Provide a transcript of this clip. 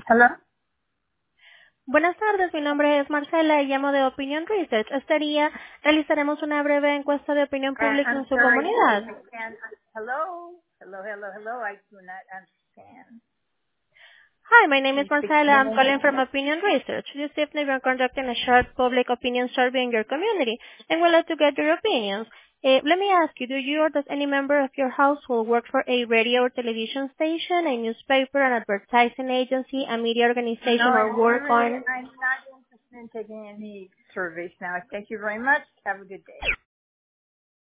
Hello? Buenas tardes, mi nombre es Marcela y llamo de Opinion Research. Este día realizaremos una breve encuesta de opinión pública I'm en su sorry, comunidad. I can't. Hello? Hello. I do not understand. Hi, my name Can is you speak Marcela. in I'm calling English? from Opinion Research. This evening we are conducting a short public opinion survey in your community and we'd like to get your opinions. Let me ask you, do you or does any member of your household work for a radio or television station, a newspaper, an advertising agency, a media No, organization, or work on... I'm not interested in taking any surveys now. Thank you very much. Have a good day.